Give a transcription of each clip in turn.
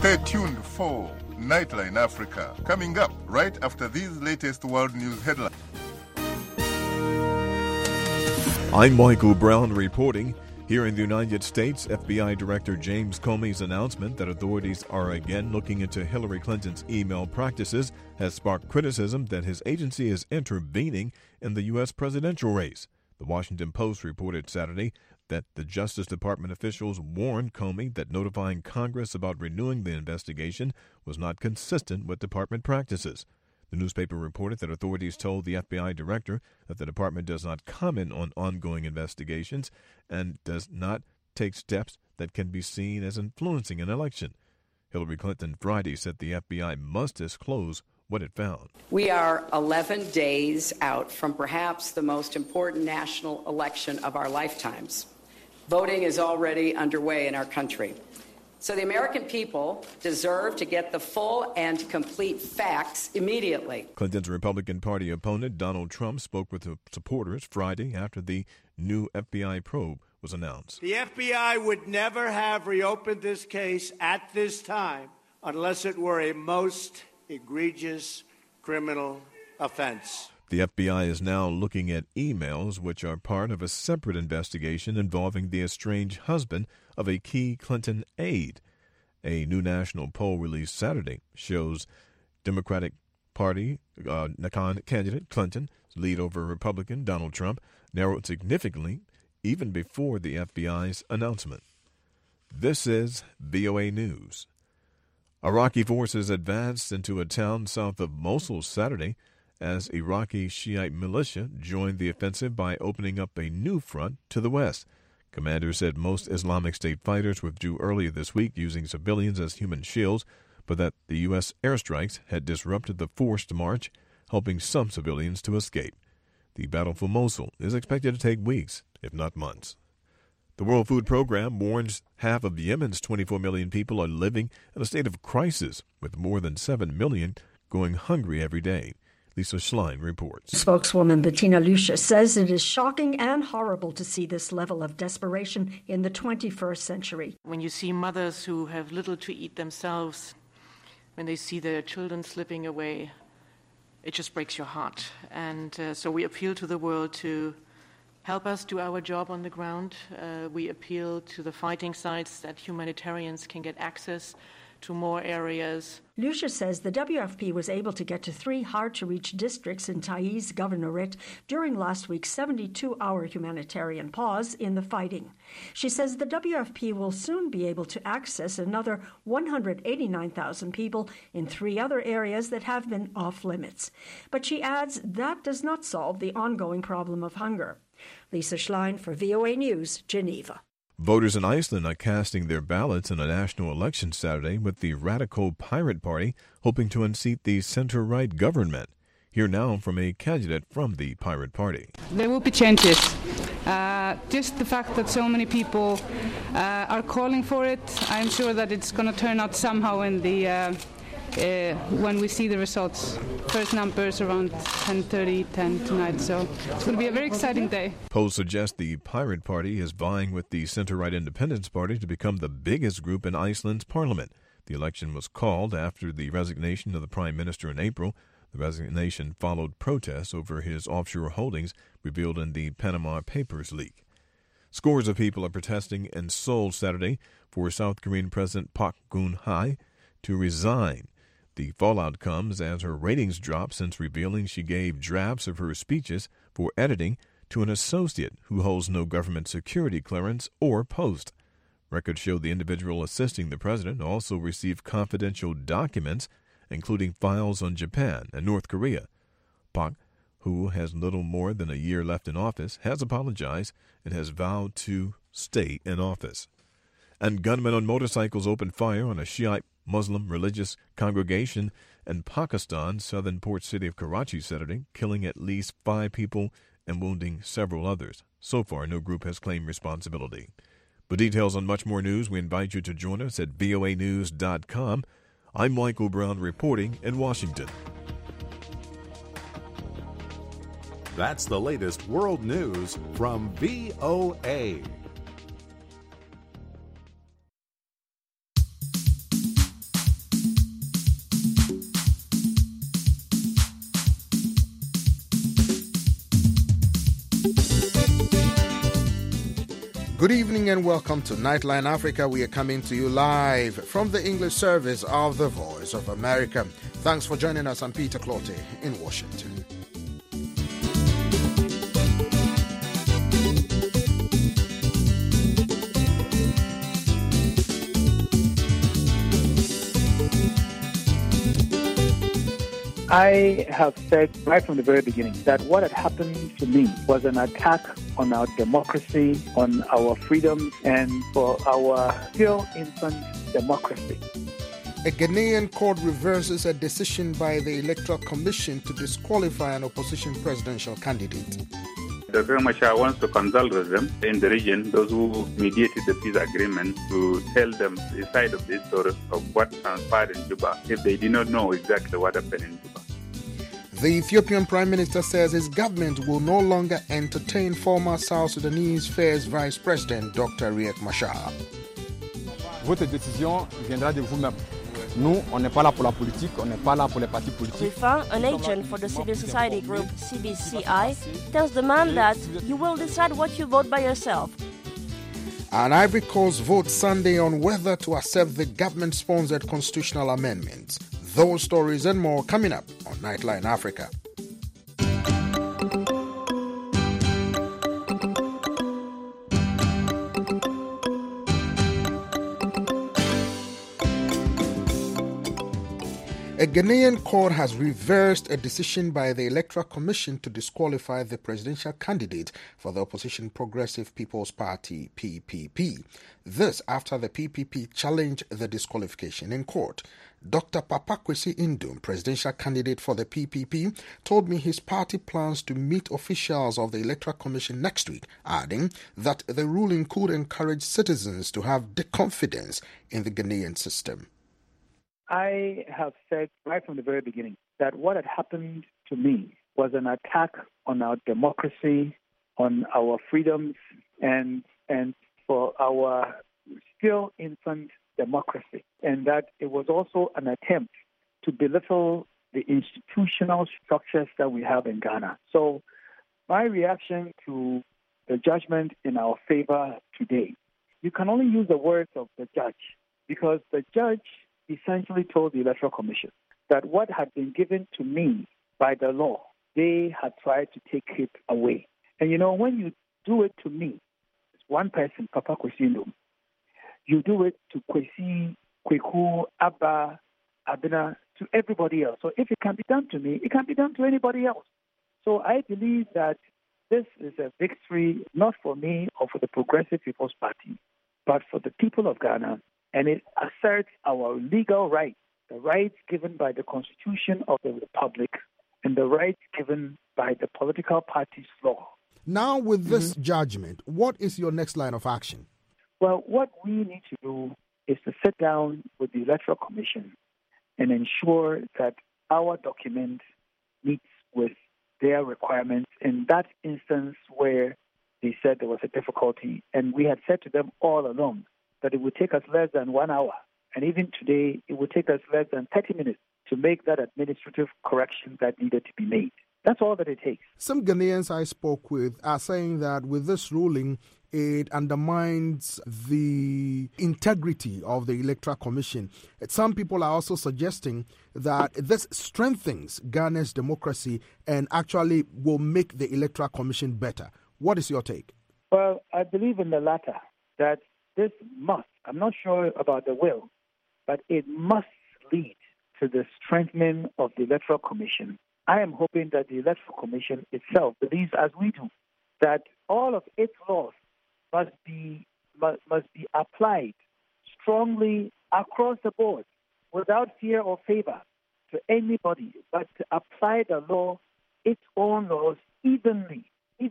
Stay tuned for Nightline Africa, coming up right after these latest world news headlines. I'm Michael Brown reporting. Here in the United States, FBI Director James Comey's announcement that authorities are again looking into Hillary Clinton's email practices has sparked criticism that his agency is intervening in the U.S. presidential race. The Washington Post reported Saturday that the Justice Department officials warned Comey that notifying Congress about renewing the investigation was not consistent with department practices. The newspaper reported that authorities told the FBI director that the department does not comment on ongoing investigations and does not take steps that can be seen as influencing an election. Hillary Clinton Friday said the FBI must disclose what it found. We are 11 days out from perhaps the most important national election of our lifetimes. Voting is already underway in our country. So the American people deserve to get the full and complete facts immediately. Clinton's Republican Party opponent, Donald Trump, spoke with supporters Friday after the new FBI probe was announced. The FBI would never have reopened this case at this time unless it were a most egregious criminal offense. The FBI is now looking at emails which are part of a separate investigation involving the estranged husband of a key Clinton aide. A new national poll released Saturday shows Democratic Party candidate Clinton's lead over Republican Donald Trump narrowed significantly even before the FBI's announcement. This is VOA News. Iraqi forces advanced into a town south of Mosul Saturday as Iraqi Shiite militia joined the offensive by opening up a new front to the west. Commanders said most Islamic State fighters withdrew earlier this week using civilians as human shields, but that the U.S. airstrikes had disrupted the forced march, helping some civilians to escape. The battle for Mosul is expected to take weeks, if not months. The World Food Program warns half of Yemen's 24 million people are living in a state of crisis, with more than 7 million going hungry every day. Lisa Schlein reports. Spokeswoman Bettina Lucia says it is shocking and horrible to see this level of desperation in the 21st century. When you see mothers who have little to eat themselves, when they see their children slipping away, it just breaks your heart. And so we appeal to the world to help us do our job on the ground. We appeal to the fighting sides that humanitarians can get access to more areas. Lucia says the WFP was able to get to 3 hard-to-reach districts in Taiz Governorate during last week's 72-hour humanitarian pause in the fighting. She says the WFP will soon be able to access another 189,000 people in 3 other areas that have been off-limits. But she adds that does not solve the ongoing problem of hunger. Lisa Schlein for VOA News, Geneva. Voters in Iceland are casting their ballots in a national election Saturday with the radical Pirate Party hoping to unseat the center-right government. Hear now from a candidate from the Pirate Party. There will be changes. Just the fact that so many people are calling for it, I'm sure that it's going to turn out somehow in the when we see the results. First numbers around 10 tonight, so it's going to be a very exciting day. Polls suggest the Pirate Party is vying with the center-right Independence Party to become the biggest group in Iceland's parliament. The election was called after the resignation of the prime minister in April. The resignation followed protests over his offshore holdings revealed in the Panama Papers leak. Scores of people are protesting in Seoul Saturday for South Korean President Park Geun-hye to resign. The fallout comes as her ratings drop since revealing she gave drafts of her speeches for editing to an associate who holds no government security clearance or post. Records show the individual assisting the president also received confidential documents, including files on Japan and North Korea. Park, who has little more than a year left in office, has apologized and has vowed to stay in office. And gunmen on motorcycles opened fire on a Shiite Muslim religious congregation in Pakistan's southern port city of Karachi Saturday, killing at least 5 people and wounding several others. So far, no group has claimed responsibility. For details on much more news, we invite you to join us at voanews.com. I'm Michael Brown reporting in Washington. That's the latest world news from VOA. Good evening and welcome to Nightline Africa. We are coming to you live from the English service of the Voice of America. Thanks for joining us. I'm Peter Clottey in Washington. I have said right from the very beginning that what had happened to me was an attack on our democracy, on our freedoms, and for our still infant democracy. A Ghanaian court reverses a decision by the Electoral Commission to disqualify an opposition presidential candidate. Dr. Machar wants to consult with them in the region, those who mediated the peace agreement, to tell them the side of the story of what transpired in Juba if they did not know exactly what happened in Juba. The Ethiopian Prime Minister says his government will no longer entertain former South Sudanese Affairs Vice President Dr. Riek Machar. Votre décision viendra de vous-même. Nous, on n'est pas là pour la politique, on n'est pas là pour les partis politiques. Rifa, an agent for the civil society group CBCI, tells the man that you will decide what you vote by yourself. And Ivory Coast votes Sunday on whether to accept the government-sponsored constitutional amendments. Those stories and more coming up on Nightline Africa. A Ghanaian court has reversed a decision by the Electoral Commission to disqualify the presidential candidate for the opposition Progressive People's Party, PPP. This after the PPP challenged the disqualification in court. Dr. Papa Kwesi Indum, presidential candidate for the PPP, told me his party plans to meet officials of the Electoral Commission next week, adding that the ruling could encourage citizens to have confidence in the Ghanaian system. I have said right from the very beginning that what had happened to me was an attack on our democracy, on our freedoms, and for our still infant democracy, and that it was also an attempt to belittle the institutional structures that we have in Ghana. So my reaction to the judgment in our favor today, you can only use the words of the judge, because the judge essentially told the Electoral Commission that what had been given to me by the law, they had tried to take it away. And you know, when you do it to me, it's one person, Papa Kwesi Indum, you do it to Kwesi, Kweku, Abba, Abena, to everybody else. So if it can be done to me, it can be done to anybody else. So I believe that this is a victory not for me or for the Progressive People's Party, but for the people of Ghana. And it asserts our legal rights, the rights given by the Constitution of the Republic and the rights given by the political party's law. Now, with this judgment, what is your next line of action? Well, what we need to do is to sit down with the Electoral Commission and ensure that our document meets with their requirements in that instance where they said there was a difficulty. And we had said to them all along that it would take us less than 1 hour. And even today, it would take us less than 30 minutes to make that administrative correction that needed to be made. That's all that it takes. Some Ghanaians I spoke with are saying that with this ruling, it undermines the integrity of the Electoral Commission. Some people are also suggesting that this strengthens Ghana's democracy and actually will make the Electoral Commission better. What is your take? Well, I believe in the latter, that this must, I'm not sure about the will, but it must lead to the strengthening of the Electoral Commission. I am hoping that the Electoral Commission itself believes, as we do, that all of its laws must be applied strongly across the board, without fear or favor to anybody, but to apply the law, its own laws, evenly.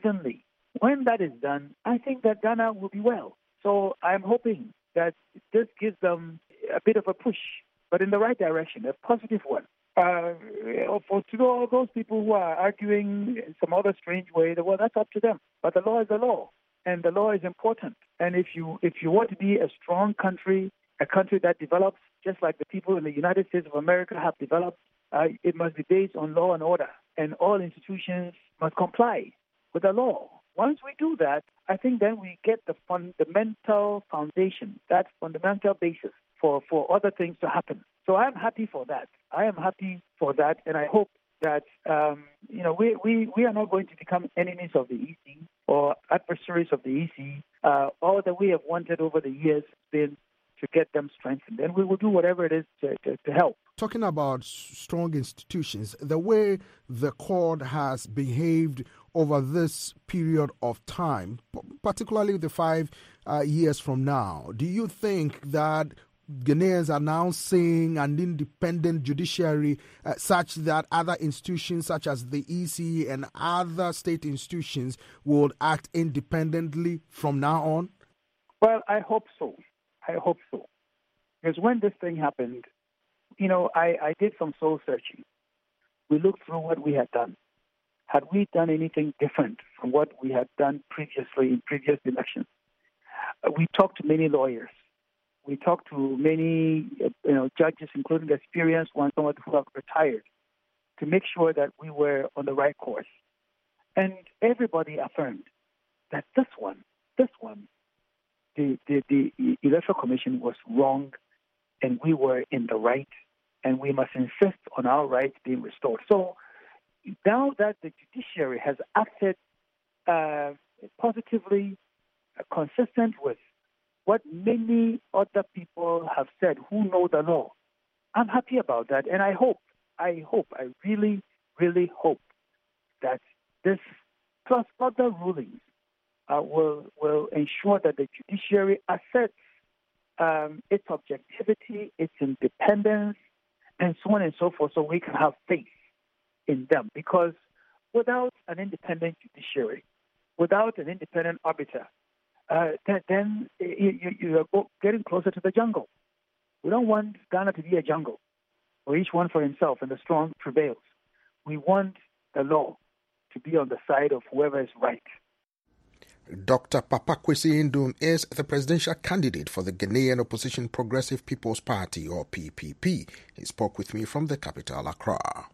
When that is done, I think that Ghana will be well. So I'm hoping that this gives them a bit of a push, but in the right direction, a positive one. For all those people who are arguing in some other strange way, well, that's up to them. But the law is the law, and the law is important. And if you want to be a strong country, a country that develops just like the people in the United States of America have developed, it must be based on law and order, and all institutions must comply with the law. Once we do that, I think then we get the fundamental foundation, that fundamental basis for other things to happen. So I'm happy for that. And I hope that we are not going to become enemies of the EC or adversaries of the EC. All that we have wanted over the years has been to get them strengthened, and we will do whatever it is to help. Talking about strong institutions, the way the court has behaved over this period of time, particularly the 5 years from now, do you think that Ghanaians are now seeing an independent judiciary such that other institutions such as the EC and other state institutions would act independently from now on? Well, I hope so. Because when this thing happened, I did some soul searching. We looked through what we had done. Had we done anything different from what we had done previously in previous elections? We talked to many lawyers. We talked to many judges, including experienced ones, some who have retired, to make sure that we were on the right course. And everybody affirmed that this one, the Electoral Commission was wrong, and we were in the right, and we must insist on our rights being restored. So now that the judiciary has acted positively, consistent with what many other people have said who know the law, I'm happy about that, and I really, really hope that this plus other rulings will ensure that the judiciary asserts its objectivity, its independence, and so on and so forth, so we can have faith in them. Because without an independent judiciary, without an independent arbiter, then you are getting closer to the jungle. We don't want Ghana to be a jungle where each one for himself and the strong prevails. We want the law to be on the side of whoever is right. Dr. Papa Kwesi Ndum is the presidential candidate for the Ghanaian Opposition Progressive People's Party, or PPP. He spoke with me from the capital, Accra.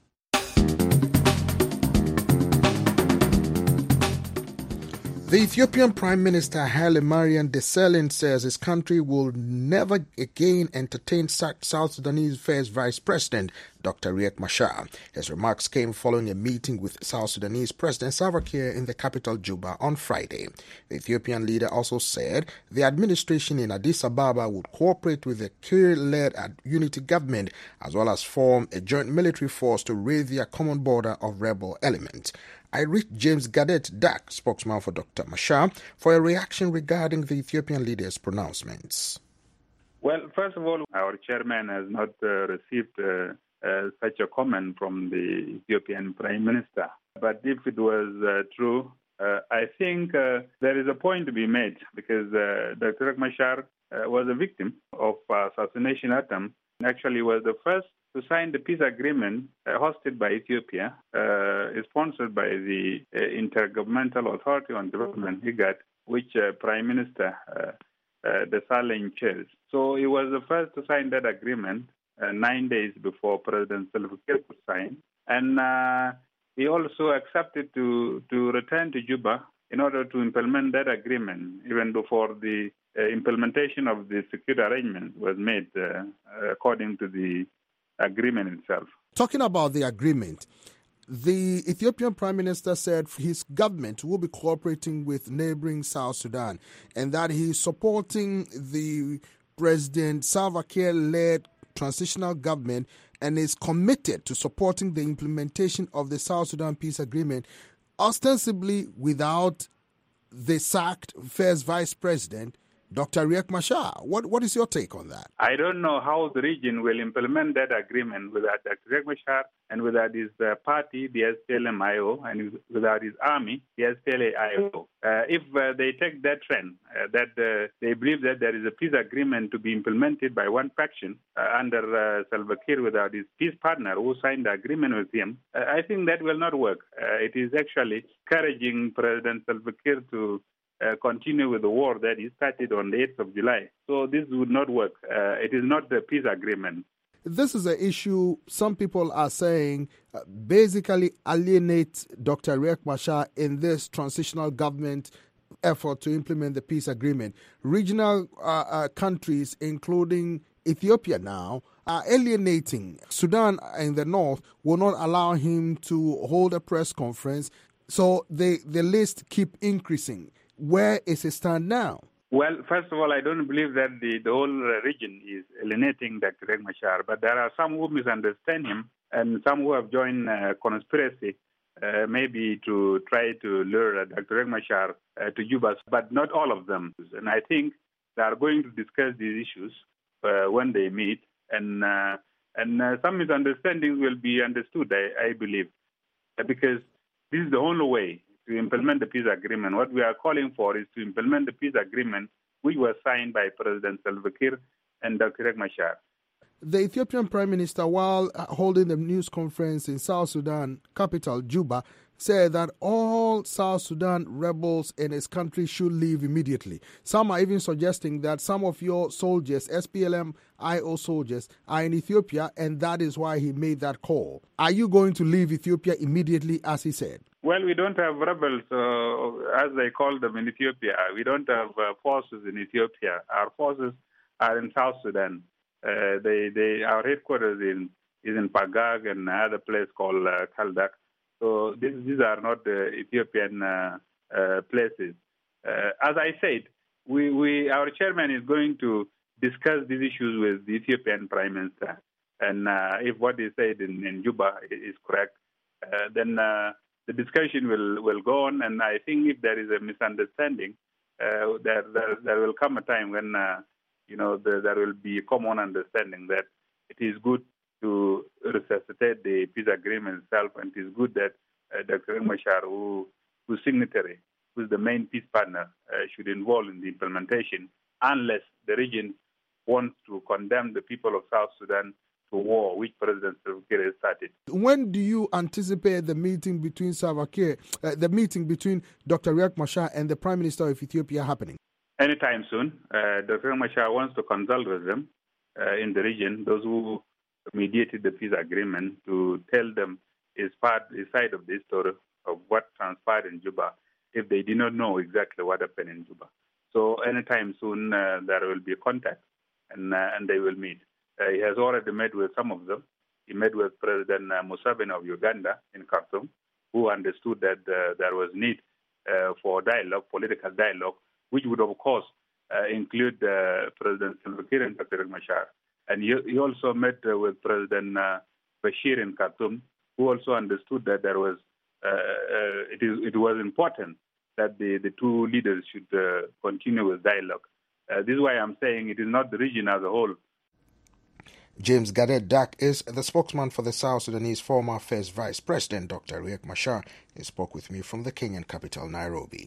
The Ethiopian Prime Minister Haile Mariam Desalegn says his country will never again entertain South Sudanese first Vice President Dr. Riek Machar. His remarks came following a meeting with South Sudanese President Salva Kiir in the capital Juba on Friday. The Ethiopian leader also said the administration in Addis Ababa would cooperate with the Kiir-led unity government as well as form a joint military force to raid their common border of rebel elements. I reached James Gadet Dak, spokesman for Dr. Machar, for a reaction regarding the Ethiopian leader's pronouncements. Well, first of all, our chairman has not received such a comment from the Ethiopian Prime Minister. But if it was true, I think there is a point to be made because Dr. Riek Machar was a victim of assassination attempt. Actually, was the first to sign the peace agreement hosted by Ethiopia, sponsored by the Intergovernmental Authority on Development, IGAD, which Prime Minister Desalegn chairs. So he was the first to sign that agreement 9 days before President Salva Kiir could sign. And he also accepted to return to Juba in order to implement that agreement, even before the implementation of the security arrangement was made according to the agreement itself. Talking about the agreement, the Ethiopian Prime Minister said his government will be cooperating with neighboring South Sudan and that he is supporting the President Salva Kiir-led transitional government and is committed to supporting the implementation of the South Sudan peace agreement, ostensibly without the sacked first vice president, Dr. Riek Machar. What is your take on that? I don't know how the region will implement that agreement without Dr. Riek Machar and without his party, the SPLM-IO, and without his army, the SPLA-IO. If they take that trend, that they believe that there is a peace agreement to be implemented by one faction under Salva Kiir without his peace partner who signed the agreement with him, I think that will not work. It is actually encouraging President Salva Kiir to continue with the war that he started on the 8th of July. So this would not work. It is not the peace agreement. this is an issue some people are saying basically alienates Dr. Riek Machar in this transitional government effort to implement the peace agreement. Regional countries, including Ethiopia now, are alienating. Sudan in the north will not allow him to hold a press conference, so the list keep increasing. Where is it stand now? Well, first of all, I don't believe that the whole region is alienating Dr. Riek Machar, but there are some who misunderstand him and some who have joined conspiracy, maybe to try to lure Dr. Riek Machar to Juba, but not all of them. And I think they are going to discuss these issues when they meet, and some misunderstandings will be understood, I believe, because this is the only way to implement the peace agreement. What we are calling for is to implement the peace agreement which was signed by President Salva Kiir and Dr. Riek Machar. The Ethiopian Prime Minister, while holding the news conference in South Sudan capital, Juba, said that all South Sudan rebels in his country should leave immediately. Some are even suggesting that some of your soldiers, SPLM-IO soldiers, are in Ethiopia, and that is why he made that call. Are you going to leave Ethiopia immediately, as he said? Well, we don't have rebels, as they call them in Ethiopia. We don't have forces in Ethiopia. Our forces are in South Sudan. Our headquarters is in Pagag and another place called Kaldak. So these are not Ethiopian places. As I said, our chairman is going to discuss these issues with the Ethiopian Prime Minister. And if what he said in Juba is correct, then the discussion will go on. And I think if there is a misunderstanding, there will come a time when there will be a common understanding that it is good to resuscitate the peace agreement itself, and it is good that Dr. Riek Machar, who's signatory, who's the main peace partner, should involve in the implementation, unless the region wants to condemn the people of South Sudan to war, which President Salva Kiir has started. When do you anticipate the meeting between Salva Kiir, the meeting between Dr. Riek Machar and the Prime Minister of Ethiopia happening? Anytime soon. Dr. Riek Machar wants to consult with them in the region, those who mediated the peace agreement, to tell them his side of the story of what transpired in Juba, if they did not know exactly what happened in Juba. So anytime soon there will be contact, and they will meet. He has already met with some of them. He met with President Museveni of Uganda in Khartoum, who understood that there was need for dialogue, political dialogue, which would, of course, include President Salva Kiir and Dr. Riek Machar. And he also met with President Bashir in Khartoum, who also understood that there was it was important that the two leaders should continue with dialogue. This is why I'm saying it is not the region as a whole. James Gadet Dak is the spokesman for the South Sudanese former First Vice President Dr. Riek Machar. He spoke with me from the Kenyan capital, Nairobi.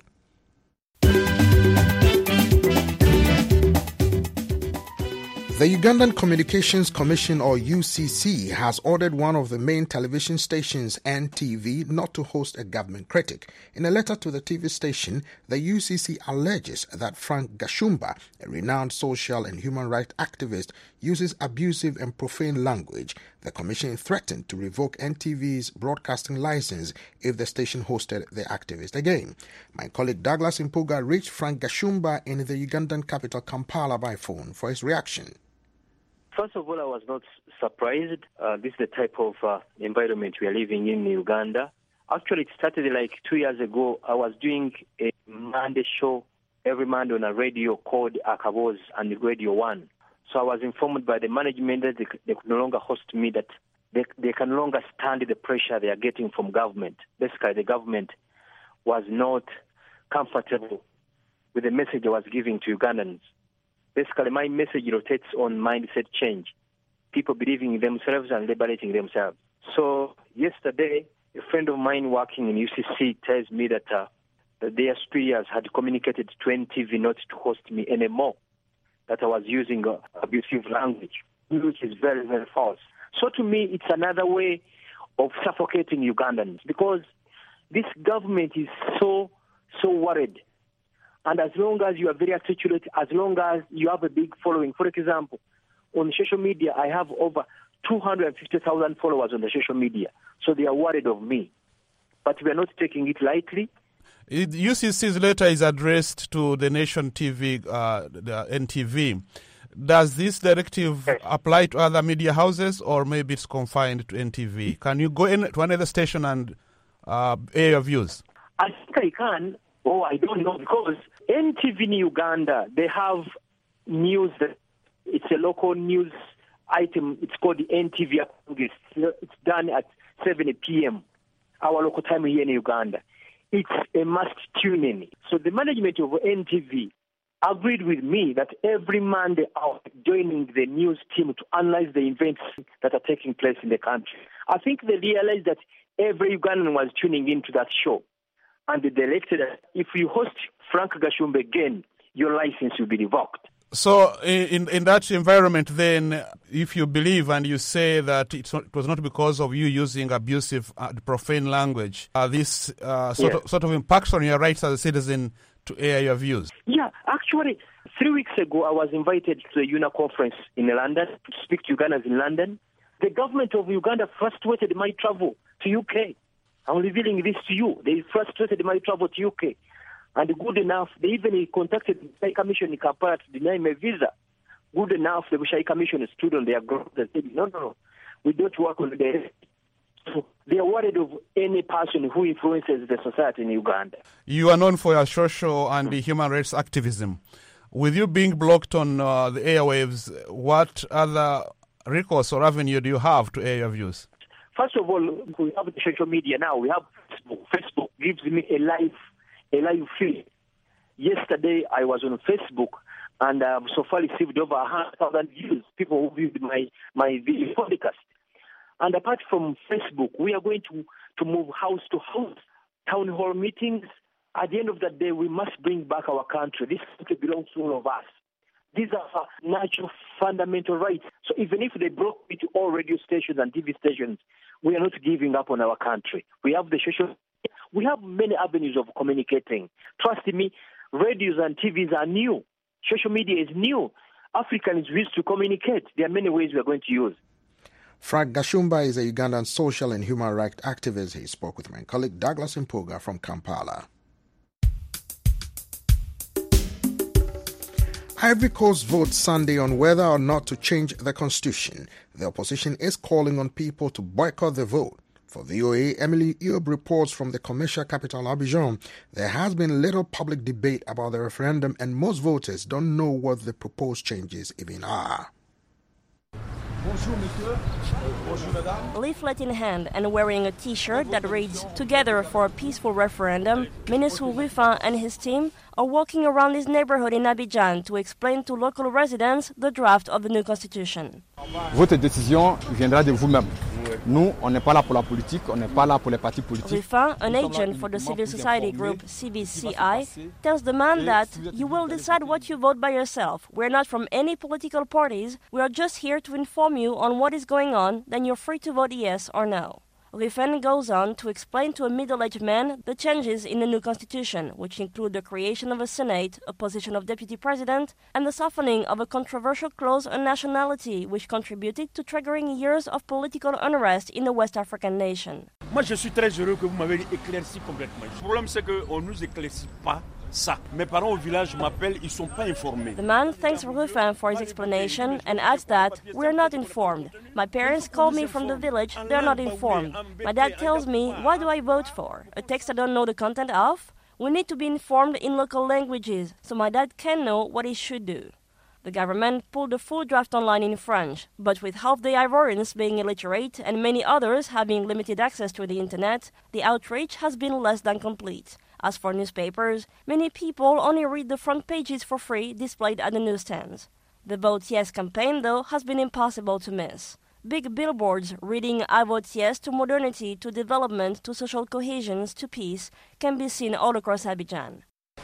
The Ugandan Communications Commission, or UCC, has ordered one of the main television stations, NTV, not to host a government critic. In a letter to the TV station, the UCC alleges that Frank Gashumba, a renowned social and human rights activist, uses abusive and profane language. The commission threatened to revoke NTV's broadcasting license if the station hosted the activist again. My colleague Douglas Impuga reached Frank Gashumba in the Ugandan capital Kampala by phone for his reaction. First of all, I was not surprised. This is the type of environment we are living in Uganda. Actually, it started like 2 years ago. I was doing a Monday show every Monday on a radio called Akaboz and Radio 1. So I was informed by the management that they could no longer host me, that they can no longer stand the pressure they are getting from government. Basically, the government was not comfortable with the message I was giving to Ugandans. Basically, my message rotates on mindset change, people believing in themselves and liberating themselves. So yesterday, a friend of mine working in UCC tells me that their superiors had communicated to NTV not to host me anymore, that I was using abusive language, which is very, very false. So to me, it's another way of suffocating Ugandans, because this government is so worried. And as long as you are very articulate, as long as you have a big following, for example, on social media, I have over 250,000 followers on the social media. So they are worried of me. But we are not taking it lightly. UCC's letter is addressed to the Nation TV, the NTV. Does this directive apply to other media houses, or maybe it's confined to NTV? Can you go in to another station and air your views? I think I can. Oh, I don't know, because NTV in Uganda, they have news that it's a local news item. It's called the NTV August. It's done at 7 p.m., our local time here in Uganda. It's a must tune in. So the management of NTV agreed with me that every Monday I'll be joining the news team to analyze the events that are taking place in the country. I think they realized that every Ugandan was tuning into that show. And they directed that if you host Frank Gashumba again, your license will be revoked. So in that environment then, if you believe and you say that it was not because of you using abusive, profane language, this sort of impacts on your rights as a citizen to air your views? Yeah, actually, 3 weeks ago I was invited to the UNA conference in London to speak to Ugandans in London. The government of Uganda frustrated my travel to UK. I'm revealing this to you. They frustrated my travel to UK. And good enough, they even contacted the Bushai Commission in Kampala to deny my visa. Good enough, the Bushai Commission stood on their ground and said, no, we don't work on the... So they are worried of any person who influences the society in Uganda. You are known for your social and human rights activism. With you being blocked on the airwaves, what other recourse or avenue do you have to air your views? First of all, we have the social media now. We have Facebook. Facebook gives me a live feed. Yesterday, I was on Facebook, and so far received over 100,000 views. People who viewed my video podcast. And apart from Facebook, we are going to move house to house, town hall meetings. At the end of the day, we must bring back our country. This country belongs to all of us. These are natural, fundamental rights. So even if they broke it to all radio stations and TV stations, we are not giving up on our country. We have the social. We have many avenues of communicating. Trust me, radios and TVs are new. Social media is new. Africans wish to communicate. There are many ways we are going to use. Frank Gashumba is a Ugandan social and human rights activist. He spoke with my colleague Douglas Mpuga from Kampala. Ivory Coast votes Sunday on whether or not to change the constitution. The opposition is calling on people to boycott the vote. For VOA, Emily Eob reports from the commercial capital Abidjan. There has been little public debate about the referendum, and most voters don't know what the proposed changes even are. Leaflet in hand and wearing a t-shirt that reads "Together for a Peaceful Referendum," Minister Rufin and his team are walking around his neighborhood in Abidjan to explain to local residents the draft of the new constitution. Votre décision viendra de vous-même. Nous, on n'est pas là pour la politique, on n'est pas là pour les partis politiques. Rufin, an agent for the civil society group CBCI, tells the man that you will decide what you vote by yourself. We're not from any political parties. We are just here to inform you on what is going on. Then you're free to vote yes or no. Rufin goes on to explain to a middle-aged man the changes in the new constitution, which include the creation of a Senate, a position of deputy president, and the softening of a controversial clause on nationality, which contributed to triggering years of political unrest in the West African nation. Moi, je suis très heureux que vous m'avez éclairci complètement. Le problème, c'est qu'on ne nous éclaircit pas. Mes parents au village m'appellent, ils sont pas informés. The man thanks Rufin for his explanation and adds that we're not informed. My parents call me from the village, they're not informed. My dad tells me, what do I vote for? A text I don't know the content of? We need to be informed in local languages, so my dad can know what he should do. The government pulled the full draft online in French, but with half the Ivorians being illiterate and many others having limited access to the internet, the outreach has been less than complete. As for newspapers, many people only read the front pages for free displayed at the newsstands. The Vote Yes campaign, though, has been impossible to miss. Big billboards reading "I vote yes to modernity, to development, to social cohesion, to peace" can be seen all across Abidjan.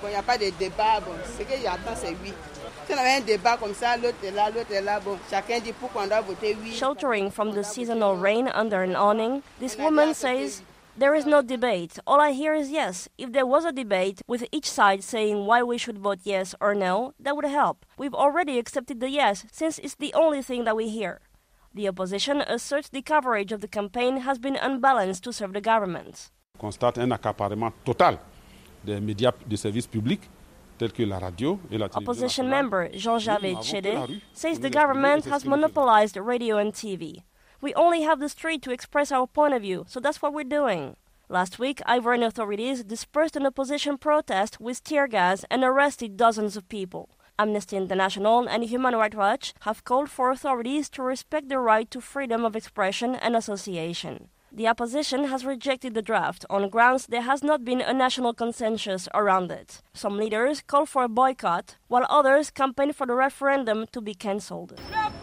Sheltering from the seasonal rain under an awning, this woman says, "There is no debate. All I hear is yes. If there was a debate with each side saying why we should vote yes or no, that would help. We've already accepted the yes, since it's the only thing that we hear." The opposition asserts the coverage of the campaign has been unbalanced to serve the government. Constate un accaparement total des médias de service public tels que la radio et la télévision. Opposition member Jean-Javé Tchédé says the government has monopolized radio and TV. We only have the street to express our point of view, so that's what we're doing. Last week, Ivorian authorities dispersed an opposition protest with tear gas and arrested dozens of people. Amnesty International and Human Rights Watch have called for authorities to respect the right to freedom of expression and association. The opposition has rejected the draft on grounds there has not been a national consensus around it. Some leaders call for a boycott, while others campaign for the referendum to be cancelled.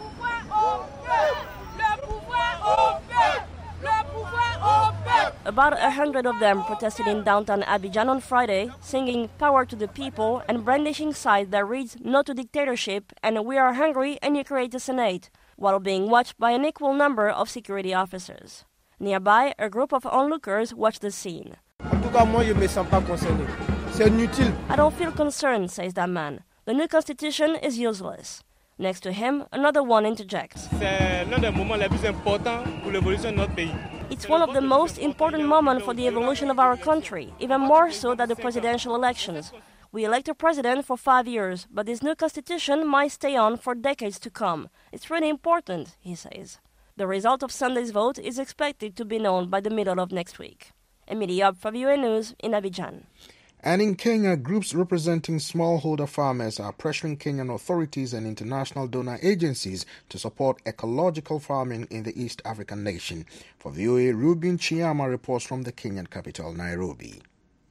About 100 of them protested in downtown Abidjan on Friday, singing "Power to the People" and brandishing signs that reads "No to dictatorship" and "We are hungry and you create the Senate," while being watched by an equal number of security officers. Nearby, a group of onlookers watched the scene. I don't feel concerned, says that man. The new constitution is useless. Next to him, another one interjects. It's one of the most important moments for the evolution of our country, even more so than the presidential elections. We elect a president for 5 years, but this new constitution might stay on for decades to come. It's really important, he says. The result of Sunday's vote is expected to be known by the middle of next week. Emilie Yob for VOA News in Abidjan. And in Kenya, groups representing smallholder farmers are pressuring Kenyan authorities and international donor agencies to support ecological farming in the East African nation. For VOA, Reuben Chiama reports from the Kenyan capital, Nairobi.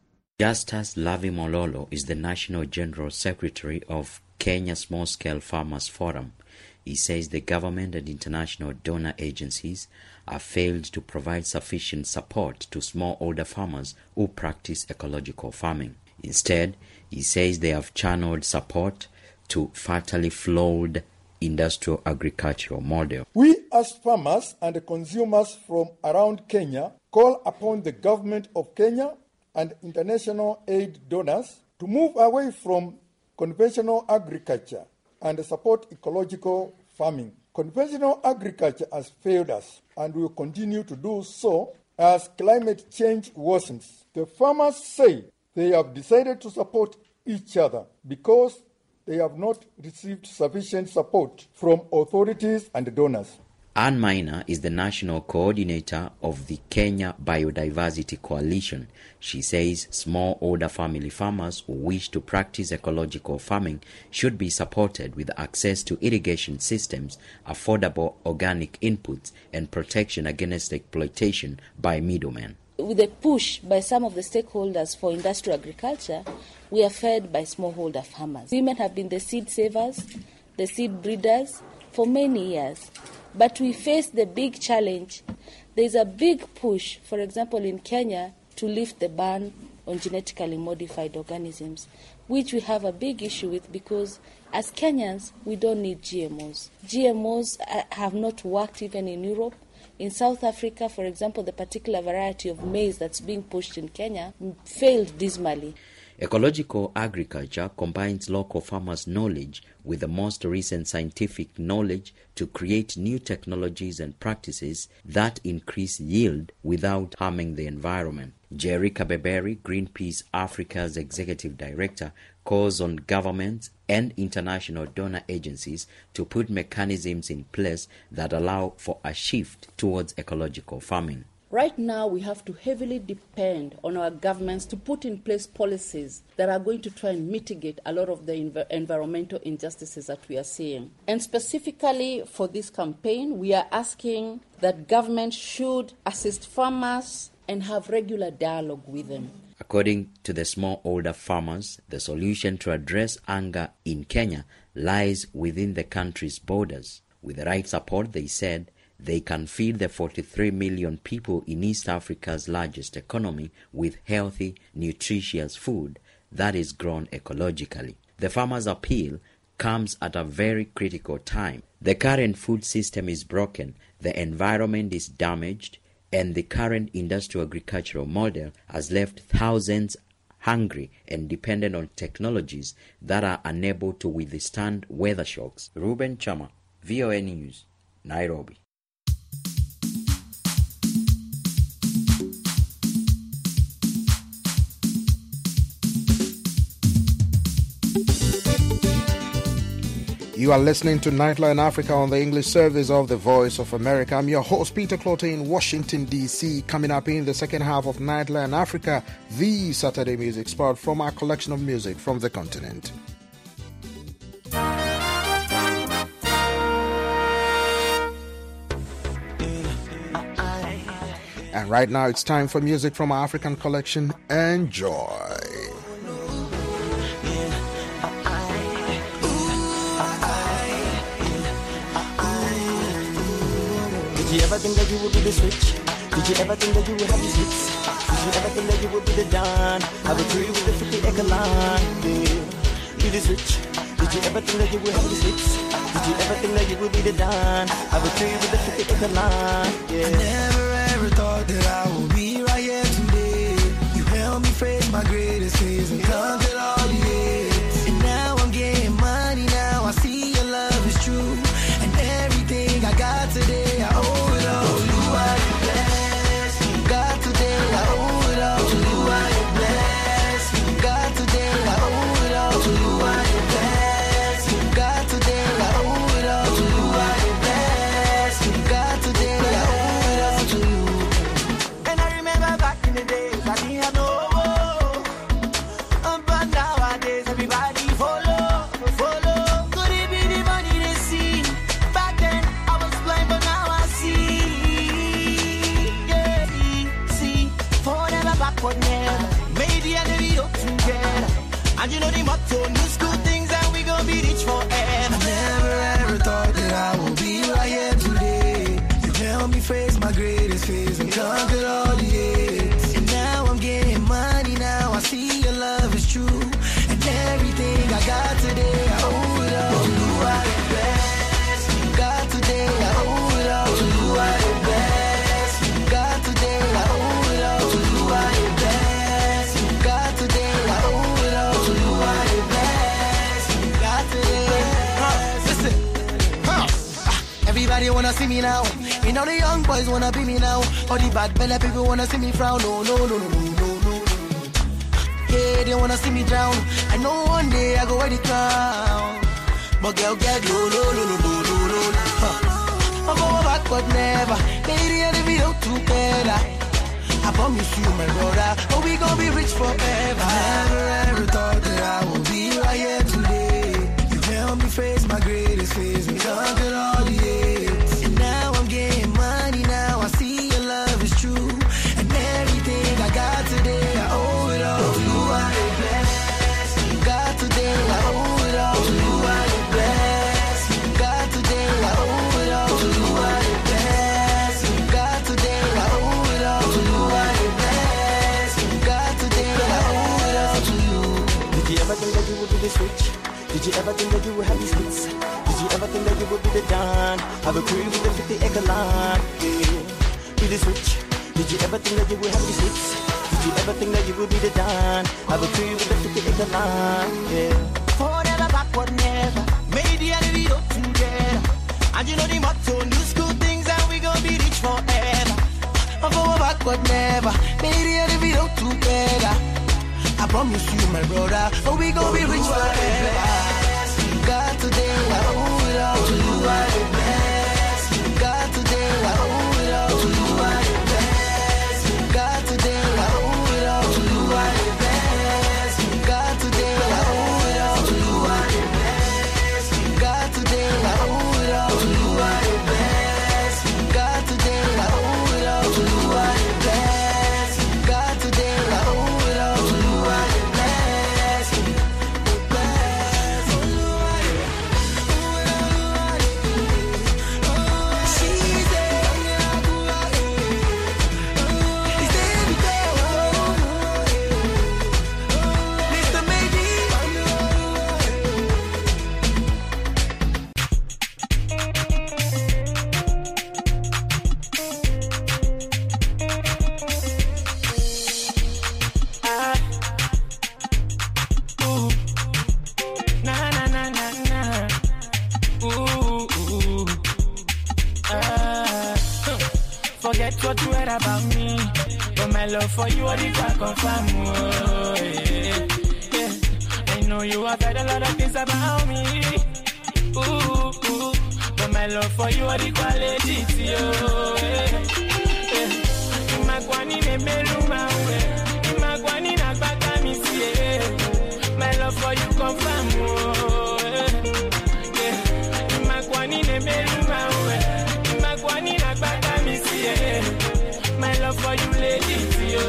Justus Lavi Mololo is the National General Secretary of Kenya Small Scale Farmers Forum. He says the government and international donor agencies have failed to provide sufficient support to smallholder farmers who practice ecological farming. Instead, he says they have channeled support to fatally flawed industrial agricultural model. We as farmers and consumers from around Kenya call upon the government of Kenya and international aid donors to move away from conventional agriculture and support ecological farming. Conventional agriculture has failed us and will continue to do so as climate change worsens. The farmers say they have decided to support each other because they have not received sufficient support from authorities and donors. Anne Maina is the national coordinator of the Kenya Biodiversity Coalition. She says smallholder family farmers who wish to practice ecological farming should be supported with access to irrigation systems, affordable organic inputs, and protection against exploitation by middlemen. With a push by some of the stakeholders for industrial agriculture, we are fed by smallholder farmers. Women have been the seed savers, the seed breeders for many years. But we face the big challenge. There's a big push, for example, in Kenya, to lift the ban on genetically modified organisms, which we have a big issue with because as Kenyans, we don't need GMOs. GMOs have not worked even in Europe. In South Africa, for example, the particular variety of maize that's being pushed in Kenya failed dismally. Ecological agriculture combines local farmers' knowledge with the most recent scientific knowledge to create new technologies and practices that increase yield without harming the environment. Jerry Kabeberi, Greenpeace Africa's executive director, calls on governments and international donor agencies to put mechanisms in place that allow for a shift towards ecological farming. Right now, we have to heavily depend on our governments to put in place policies that are going to try and mitigate a lot of the environmental injustices that we are seeing. And specifically for this campaign, we are asking that government should assist farmers and have regular dialogue with them. According to the smallholder farmers, the solution to address anger in Kenya lies within the country's borders. With the right support, they said, they can feed the 43 million people in East Africa's largest economy with healthy, nutritious food that is grown ecologically. The farmers' appeal comes at a very critical time. The current food system is broken, the environment is damaged, and the current industrial agricultural model has left thousands hungry and dependent on technologies that are unable to withstand weather shocks. Reuben Chama, VOA News, Nairobi. You are listening to Nightline Africa on the English service of the Voice of America. I'm your host, Peter Clote in Washington, D.C. Coming up in the second half of Nightline Africa, the Saturday music spot from our collection of music from the continent. And right now it's time for music from our African collection. Enjoy. Did you ever think that you would be the switch? Did you ever think that you would have these hits? Did you ever think that you would be the Don? I would do you with the 50 acre line, yeah. Be the switch. Did you ever think that you would have these hits? Did you ever think that you would be the Don? I would do you with the 50 acre line, yeah. I never ever thought that I would be right here today. You helped me face my greatest fears and conquered all the hits. And now I'm getting money, now I see your love is true. And everything I got today, I owe it all to you. I am blessed. God today, I owe it all to you. I am blessed. God today, I owe it all to you. I am blessed. God today, I owe it all to you. I am blessed. God today, I owe it all to you. And I remember back in the days, I didn't have no hope. But nowadays, everybody follow. Could it be the money they see? Back then, I was blind, but now I see. Yeah, see. Forward never, backward never. Made the end of it up together. And you know the motto, new school things, and we gon' be rich forever. I never ever thought that I would be right here today. You helped me face my greatest fears and conquered all the hits. And now I'm getting money, now I see your love is true. And everything I got today, I owe it all to you. I am blessed. God today, I owe it all to you. I am blessed. God today, I owe it all to you. I am blessed. God today, I owe it all to you. I am blessed. God today. Listen, everybody wanna see me now. You know the young boys wanna be me now. All the bad belly people wanna see me frown. No. Yeah, they wanna see me drown. I know one day I go wear the crown. But girl, get low. I go back, but never. Lady, and we don't together. I promise you, my brother, oh, we gon' be rich forever. I never ever thought that I would be right here today. You helped me face my greatest fears and conquered all the hits. And now I'm getting money, now I see your love is true. And everything I got today, I owe it all to you. I am blessed. God today, I owe it all to you. I am blessed. God today, I owe it all to you. I am blessed. God today, I owe it all to you. I am blessed. God today, I owe it all to you. Did you ever think that you would be the switch? Did you ever think that you would have these hits? Did you ever think that you would be the Don? Have a crew with the 50 acre line, yeah. Be the switch. Did you ever think that you would have these hits? Did you ever think that you would be the Don? Have a crew with the 50 acre line, yeah. Forward never, backward never. Made the enemy up together. And you know the motto, new school things, and we gon' be rich forever. I go back, but never. Made the enemy up together. I promise you, my brother, oh, we gon' be rich forever. God today, I owe it all to you. I am blessed. God today, I owe it all to you. I am blessed. God today, I owe it all to you. I am blessed. God today, I owe it all to you. I am blessed. God today, I owe it all to you. I am blessed. God today, I owe it all to you. I am blessed. God today, I owe it all to you. I am blessed. Forget what you heard about me, but my love for you, I can't confirm. Oh, yeah. I know you have heard a lot of things about me. But my love for you are the quality, my love for you confirm, my love for you, lady,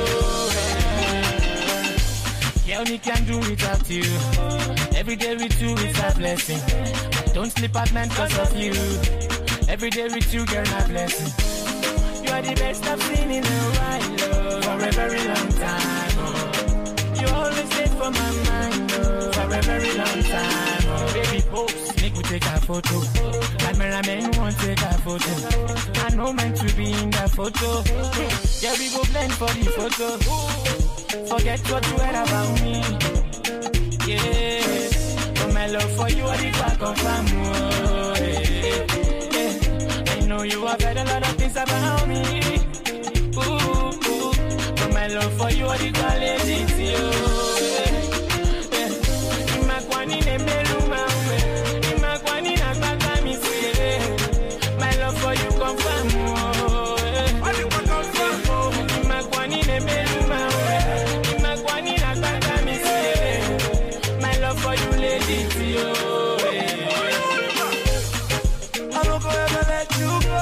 girl, me can't do without you. Every day with you is a blessing. Don't sleep at night because of you. Every day with you, girl, a blessing. You are the best I've seen in a while, for a very long time. You always stay for my mind, for a very long time. Baby, pose, make we take a photo. Cameraman won't take a photo. I know meant to be in the photo. Yeah, we go blend for the photo. Forget what you heard about me. Yeah, but my love for you, I did not confirm. I know you have heard a lot of things about me. But my love for you, I did not let it my love for you confirm. My love for you, lady, I don't go ever let you go.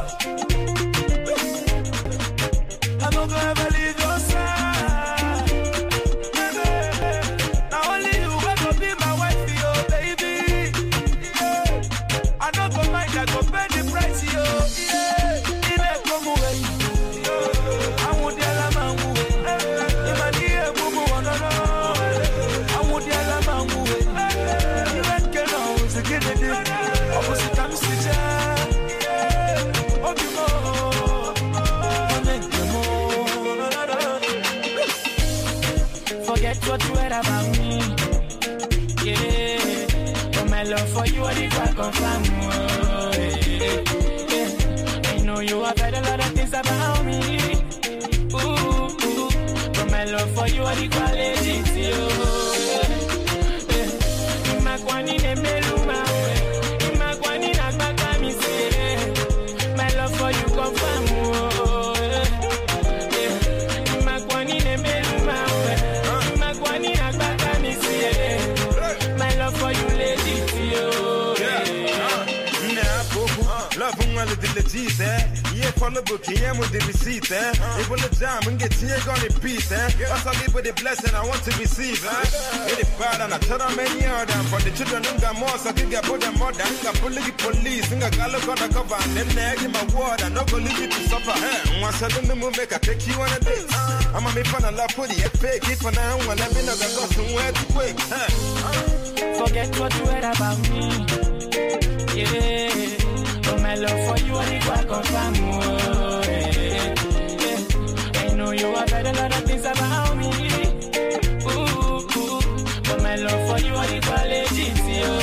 I don't go ever leave your side. Now only you will be my wife, yo, baby. Yeah. I don't go mind, I go pay the price, yo. Yeah. In a come away. I won't tell a man who. If I need a boo, I don't know. I won't tell a man who. You ain't gonna always get it. Opposite time, switch up. Forget what you heard about me. Yeah, but my love for you, I did not confirm. I know you have heard a lot of things about me. But my love for you, I did not let it my love for you confirm. My love for you, lady, yeah, follow book, yeah, with the receipt, eh? It will jam and get here gonna repeat, eh? That's how live with the blessing I want to receive, eh? It is bad and I tell them many other for the children who got more, so I think I put them more than I bully police, and I got look on the cover, and then they give my word, and no go leave it to suffer, eh? Once I do the move, make I take you on a date. I'm a me fun and love for the fake it for now, when I've been a go somewhere to quick, eh? Forget what you heard about me, yeah. My love for you, I need to confirm. I know you have heard a lot of things about me. But my love for you, I need to let it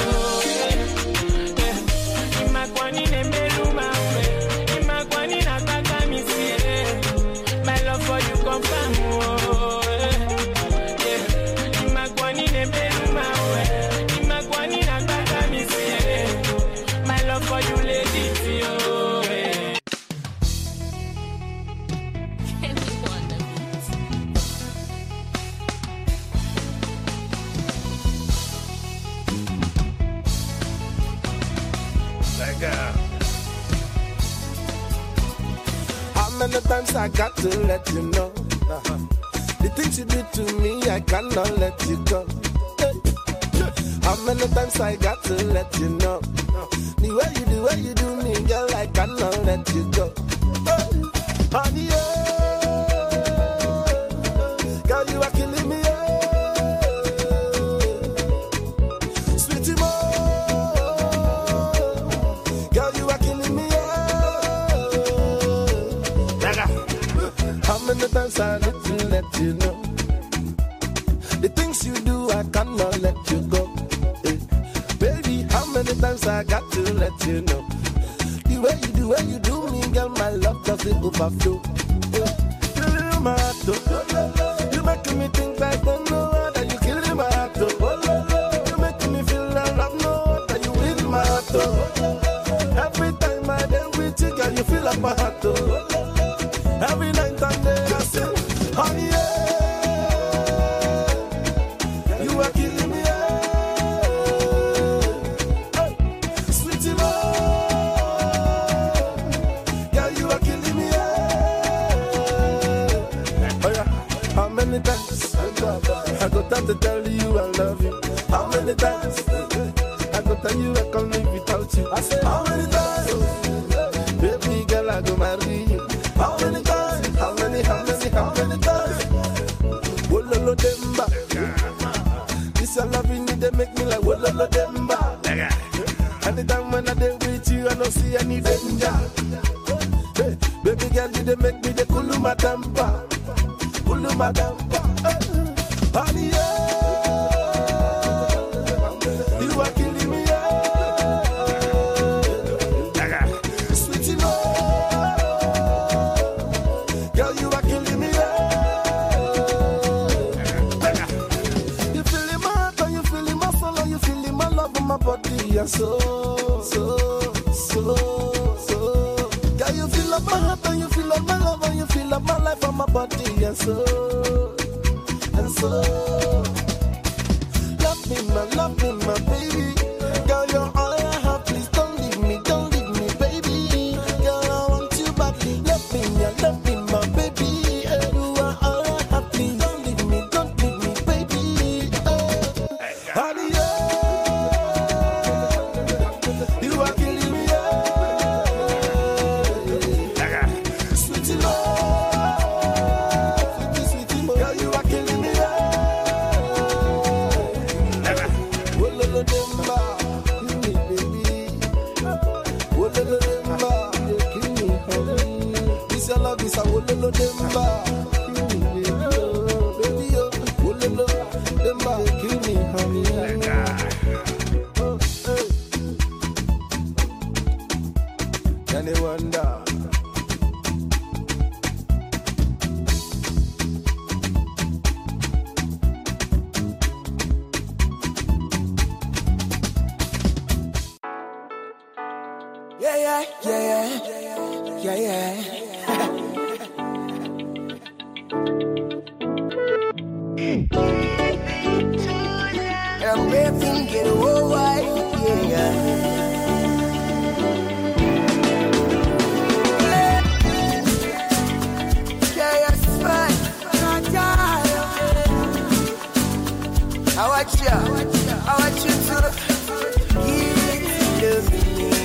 my love for you confirm. My love for you, lady. How many times I got to let you know? The things you do to me, I cannot let you go. How many times I got to let you know? The way you do me, girl, I cannot let you go. Honey, girl, you are killing me. Sweetie mo, girl, you are killing me. How many times I need to let you know? The things you do, I cannot let you go. Baby, how many times I got to let you know? The way you do me, girl, my love doesn't overflow. Killing my heart, you making me think like don't know that you killing my heart. You making me feel like I love no that you in my heart. with you, girl, you feel like my heart, oh. Every night and day I say, honey, yeah. You are killing me, yeah. Hey, sweetie boy. Girl, you are killing me, yeah. Oh yeah, how many times I go down to tell you I love you? How many times I go tell you I can't live without you? I say, how many times? Baby girl, I go marry you. How many times? How many times? Wololo demba. This your loving need to make me like wololo demba. Anytime when I dey with you, I don't see any danger. Hey, baby girl, you dey make me the kuluma dampa. Kuluma dampa. Honey, yeah. You are killing me, yeah. Sweetie boy. Girl, you are killing me, yeah. You feeling my heart and you feeling my soul and you feeling my love in my body and so. Girl, you feel like my heart and you feel like my love and you feel like my life and my body and so. Love me, my baby. Girl, you're all I have. Please don't leave me, baby. Girl, I want you badly. Love me, my baby. You are all I have. Please don't leave me, baby. Honey, yeah. You are killing me, yeah. Sweetie love. Sweetie love. Girl, you are killing me, yeah. Wololo demba, kill me, baby. Wololo demba, you kill me, honey. This your love is a wololo demba, kill me, baby, oh. Wololo demba, kill me, honey. Oh, hey. Can you wonder? Yeah. I'm rapping, get worldwide, yeah. I want you to give me.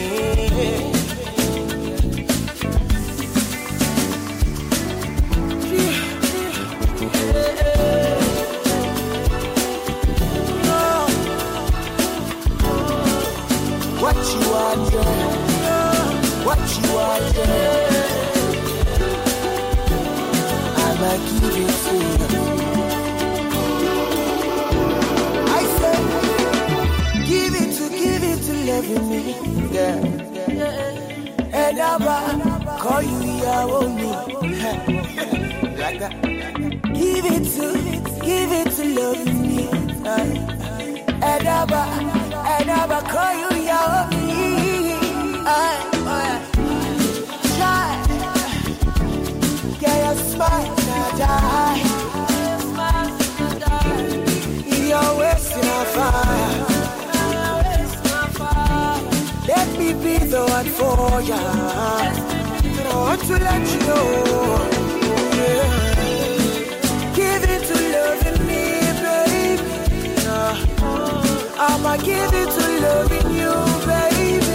What you want, I'ma give it to you. I said, give it to loving me, yeah. And I'ma call you your only, like that. Give it to loving me, and I'ma call you your only. Get your smile, now die. You're wasting our fire. Let me be the one for ya. And I want to let you know, yeah. Give it to loving me, baby. I'ma give it to loving you, baby.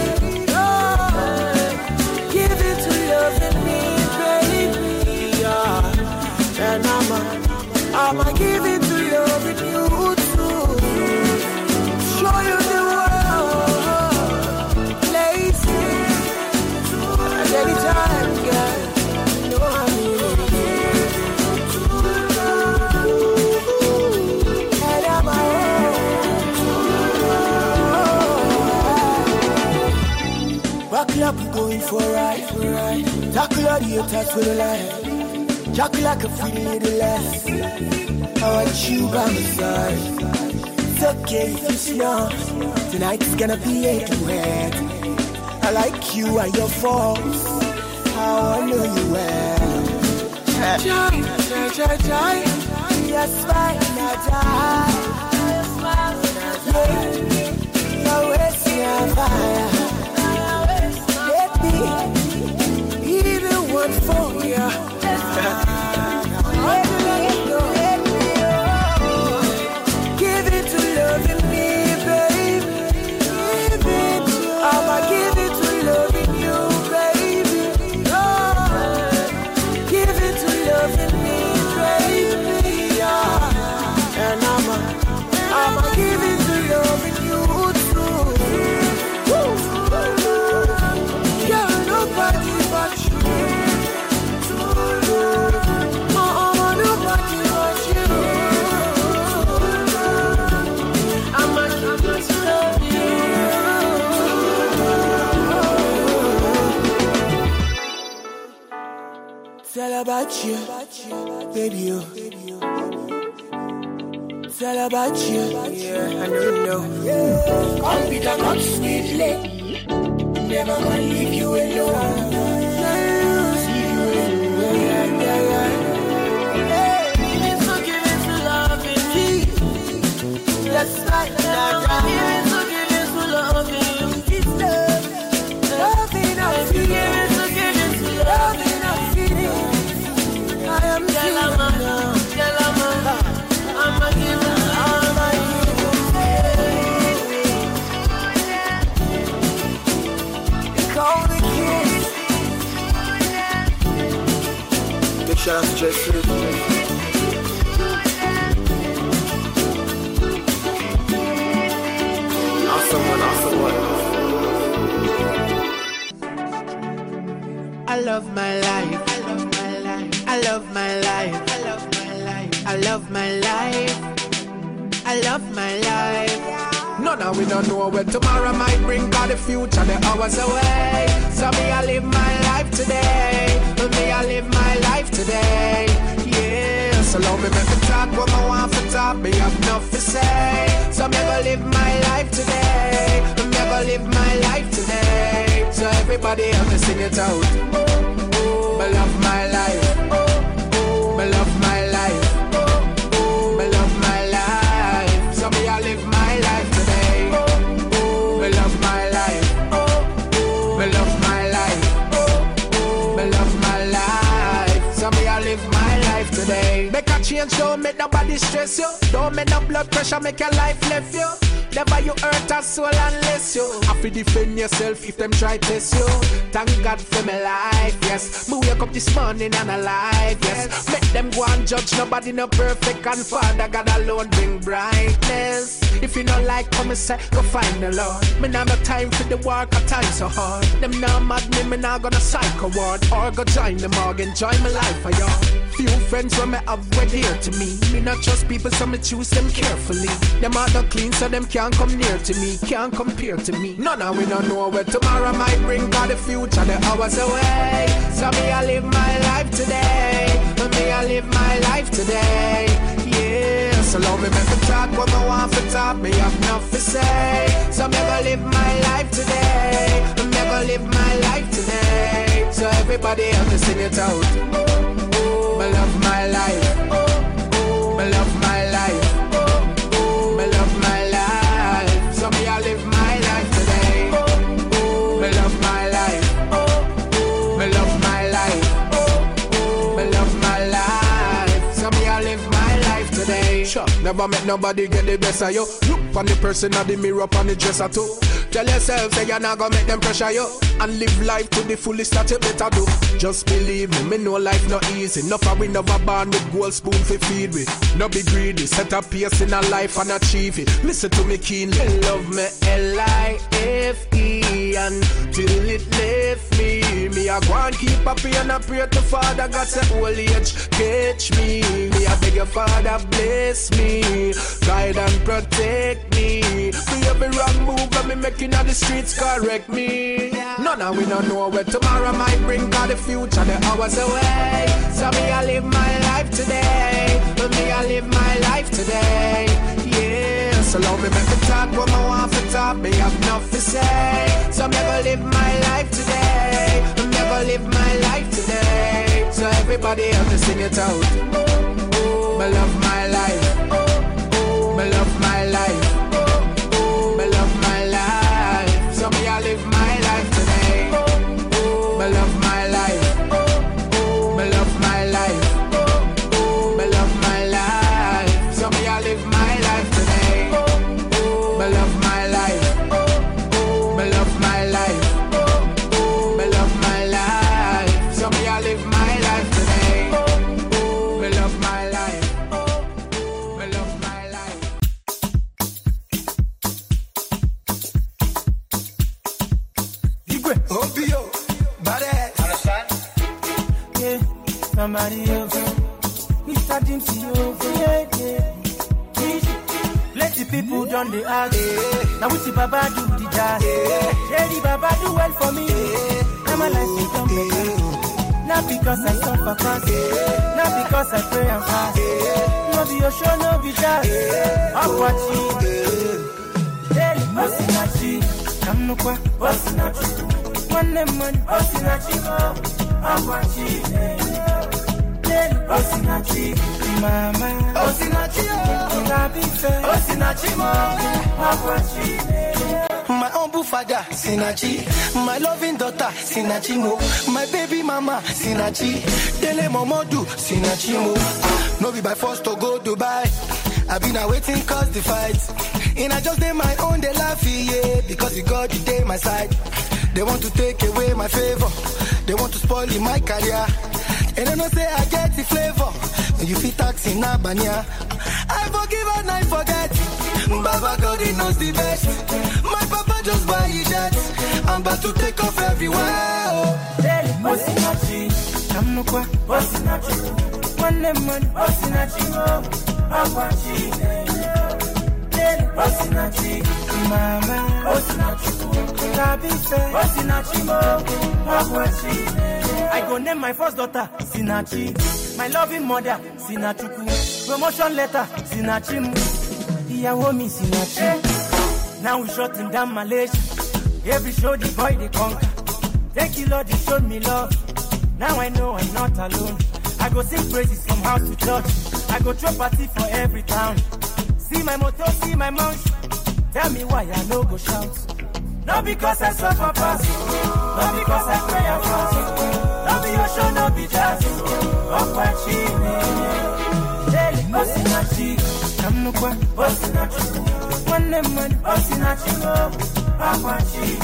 Give it to loving me, baby. And I'ma give it to loving you too. Show you the world, places, and anytime, girl. You know I mean it. And I'ma buckle up, we're going for a ride. Tackle all the haters with a lie. Jack like a pretty little lass. I want you by my side. It's okay if you snore. Tonight's gonna be a duet. I I like you and your faults. How I know you well. Jai, yes, fine, you're wasting your fire. Baby, even one for you. Give it to loving me, baby. I'ma give it to loving you, baby. Oh, give it to loving me, baby. Yeah. And I'ma give it to loving you too. Yeah, nobody but you. Nobody but you. I'ma give it to love you. Tell about you, baby, you. Tell about you, yeah, I know. I'll be the God sweet lady. Never gonna leave you alone. See you alone, yeah. Give it to love in me. That's right, give it to love in you. It's loving us, give it to love in us. I am Yalama, I'ma give it all my you. Call the kids. Big shout out to Jesse. Awesome one. I love my life. I love my life. I love my life. I love my life. No, now we don't know where tomorrow might bring, but the future, the hours away. So me, I live my life today. Me, I live my life today. Yeah, so love me, make me talk what I want to talk. Me have enough to say. So me, I live my life today. Me, I live my life today. So everybody have to sing it out. Me love my life. Me love my life. Me love my life. So me, I live my life today. Me love my life. Me love my life. Me love my life. So me, I live my life today. Make a change, don't make nobody stress you. Don't make no blood pressure, make your life left you. Never you hurt a soul unless you have to defend yourself if them try to test you. Thank God for my life, yes. Me wake up this morning and alive, yes. Make them go and judge, nobody no perfect. And Father God alone bring brightness. If you don't like come and say, go find the Lord. Me nah no time for the work, a time so hard. Them nah mad me nah gonna psycho ward. Or go join the morgue, enjoy my life for y'all. Few friends when me have were dear to me. Me not trust people, so me choose them carefully. Them are not clean, so them can't come near to me, can't compare to me. None of we don't know where tomorrow might bring, got the future, the hours away. So me, I live my life today. Me, I live my life today. Yeah, so love me, make me talk what I want to talk. Me have enough to say. So me, I live my life today. Me, I live my life today. So everybody have to sing it out. Me love my life. Me love my life. Me love my life. So me, I live my life today. Me love my life. Me love my life. Me love my life. So me, I live my life today. Sure, never make nobody get the best of you. Look on the person of the mirror, on the dresser too. Tell yourself that you're not gonna make them pressure you. And live life to the fullest that you better do. Just believe me know life not easy. Enough of we never born with gold spoon for feed with. No be greedy, set a pace in a life and achieve it. Listen to me keenly. Love me L-I-F-E until it left me. Me I go and keep up and I pray to Father God say old age catch me. Me I beg your Father bless me, guide and protect me. For every wrong move that me making on the streets correct me. None of we don't know where tomorrow might bring, got the future, the hours away. So me I live my life today. Me I live my life today. Yeah, So love me, make me talk what I want to talk. Me have enough to say. So I'm never live my life today. I'm never live my life today. So everybody else just sing it out. Me love my life. Me love my life. Me love my life. So me I live my life today. Me love my life. Me love my life. Me love my life. So me I live my life today. Me love my life. Me love my life. Me love my life. So me I live my life today. Me love my life. Me love my life. Igwe, Obio, Badass. Understand? Yeah, somebody else. Mr. Dimpsey, yeah. Plenty people done the ask. Now which Baba do the jazz? Yeah, the Baba do well for me. Now my life is done better. Not because I suffer fast. Not because I pray and fast. No be your show, no be jazz. I'm watching. Hey, Osinachi. Come no kwa, Osinachi. One name man, Osinachi. I'm watching. Osinachi, mama. Osinachi, Osinachi, my humble father, Sinachi. My loving daughter, Sinachi mo. My baby mama, Sinachi. Dele Momodu, Sinachi mo. No be by force to go Dubai. I been awaiting cause the fight. And I just did my own, they laugh, yeah. Because you got the day my side. They want to take away my favor. They want to spoil my career. And I know say I get the flavor. You feel tax in Abania. I forgive and I forget. Baba God, he knows the best. My papa just buy his jet. I'm about to take off everywhere. Hey, Osinachi, come no kwa, Osinachi. One name man, Osinachi, Awachi. Hey, Osinachi, mama, Osinachi. Tabife, Osinachi, Awachi. I go name my first daughter, Sinachi. My loving mother, Sinachuku. Promotion letter, Sinachimu. Iyawomi, Sinachi. Now we shutting down Malaysia. Every show the boy they conquer. Thank you Lord, you showed me love. Now I know I'm not alone. I go sing praises from house to church. I go throw party for every town. See my motto, see my mouth. Tell me why I no go shout. Not because I suffer past. Not because I pray and fast. Not be your show, not be jazz. Osinachi, come no kwa, Osinachi. One name man, Osinachi, Awachi.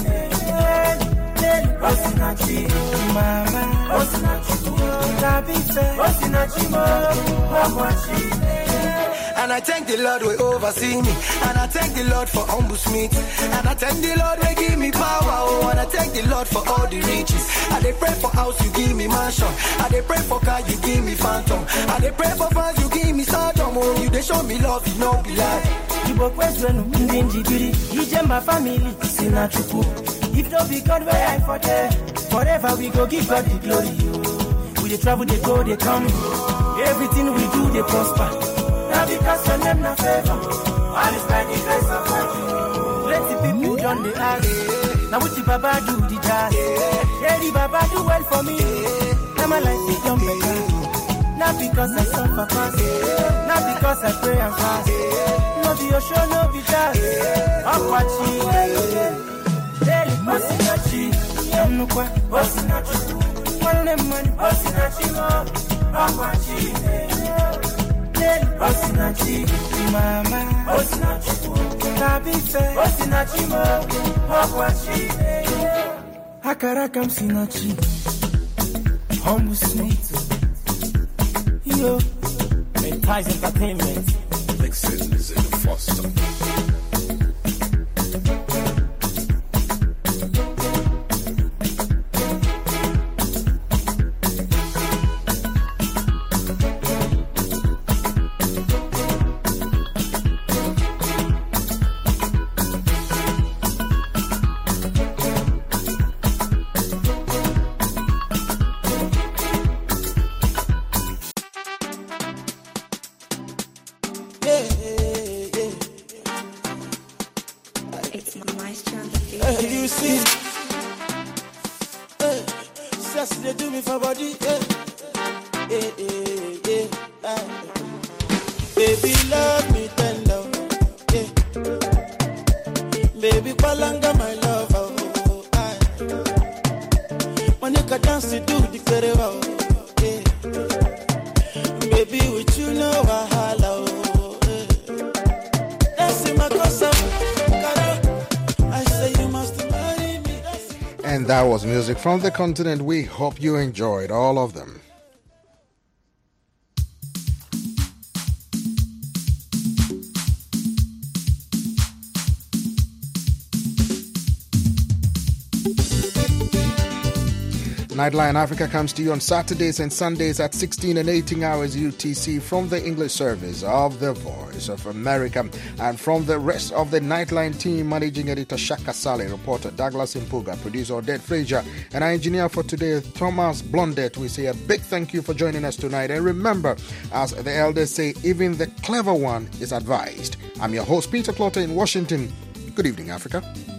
Osinachi, mama, Osinachi. Tabife, Osinachi, Awachi. And I thank the Lord will oversee me. And I thank the Lord for humble smith. And I thank the Lord will give me power. Oh, and I thank the Lord for all the riches. I they pray for house, you give me mansion. I they pray for car, you give me phantom. I they pray for fans, you give me Sodom. Oh, you they show me love, you know be lie. You both question, Ndinjibiri. Ije my family, Sinachuku. If don't be God, where I for there. Forever we go give God the glory. We they travel, they go, they come. Everything we do, they prosper. Now because your name na favor, all is by the grace of God. Plenty people done the ask. Now what the Baba do the jazz? Yeah, the Baba do well for me. Now my life is done better. Not because I suffer fast, not because I pray and fast. No be your show, no be jazz. I'm watching. Daily Osinachi, come no kwa, Osinachi. One name man, Osinachi, I'm watching. Osinachi, mama, Osinachi. Tabife, Osinachi, Awachi. Akarakam Sinachi, humble sweet. Yo, Ties Entertainment. Nixon is in Foster. they do me for body, Baby, love me tender, Baby, palanga my love, Monica dance to do the kerewa, Baby, with you know wahala, That's in my cosa, I say you must marry me. And that was music from the continent. We hope you enjoyed all of them. Nightline Africa comes to you on Saturdays and Sundays at 16 and 18 hours UTC from the English service of the Voice of America. And from the rest of the Nightline team, Managing Editor Shaka Saleh, reporter Douglas Impuga, producer Odette Frazier, and our engineer for today, Thomas Blondet, we say a big thank you for joining us tonight. And remember, as the elders say, even the clever one is advised. I'm your host, Peter Clotter in Washington. Good evening, Africa.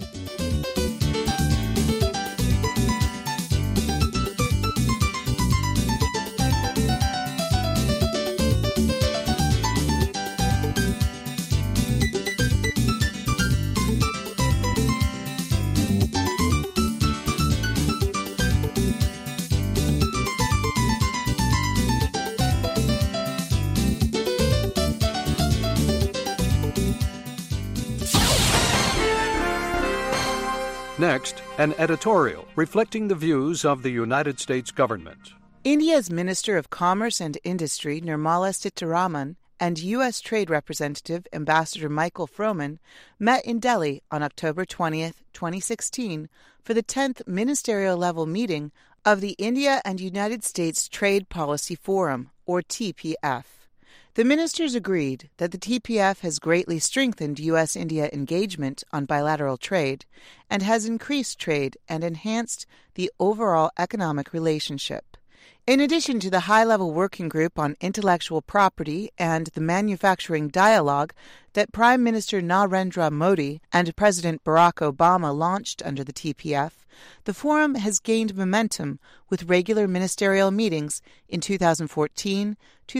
Next, an editorial reflecting the views of the United States government. India's Minister of Commerce and Industry, Nirmala Sitharaman, and U.S. Trade Representative Ambassador Michael Froman met in Delhi on October 20th, 2016, for the 10th ministerial-level meeting of the India and United States Trade Policy Forum, or TPF. The ministers agreed that the TPF has greatly strengthened U.S.-India engagement on bilateral trade and has increased trade and enhanced the overall economic relationship. In addition to the high-level working group on intellectual property and the manufacturing dialogue that Prime Minister Narendra Modi and President Barack Obama launched under the TPF, the forum has gained momentum with regular ministerial meetings in 2014,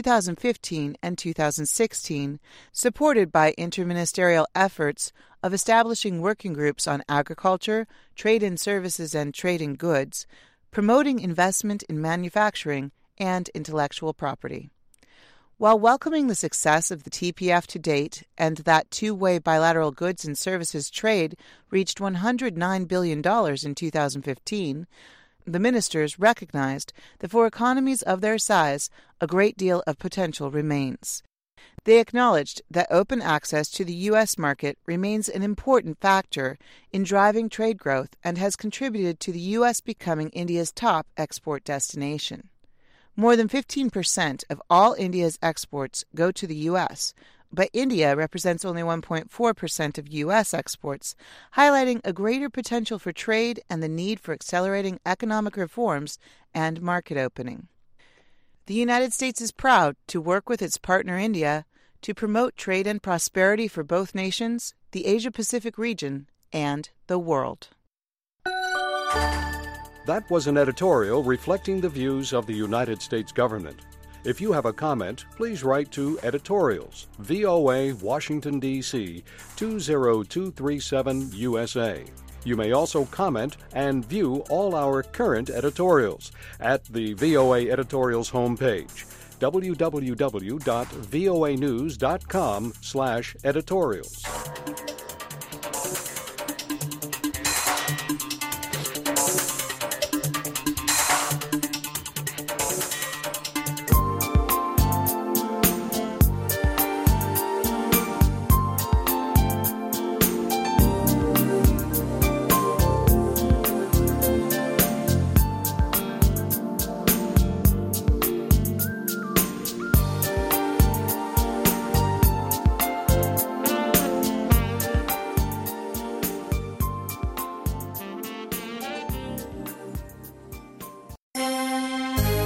2015, and 2016, supported by interministerial efforts of establishing working groups on agriculture, trade in services and trade in goods, promoting investment in manufacturing and intellectual property. While welcoming the success of the TPF to date and that two-way bilateral goods and services trade reached $109 billion in 2015, the ministers recognized that for economies of their size, a great deal of potential remains. They acknowledged that open access to the U.S. market remains an important factor in driving trade growth and has contributed to the U.S. becoming India's top export destination. More than 15% of all India's exports go to the U.S., but India represents only 1.4% of U.S. exports, highlighting a greater potential for trade and the need for accelerating economic reforms and market opening. The United States is proud to work with its partner India to promote trade and prosperity for both nations, the Asia-Pacific region, and the world. That was an editorial reflecting the views of the United States government. If you have a comment, please write to Editorials, VOA, Washington, D.C., 20237 USA. You may also comment and view all our current editorials at the VOA Editorials homepage, www.voanews.com/editorials.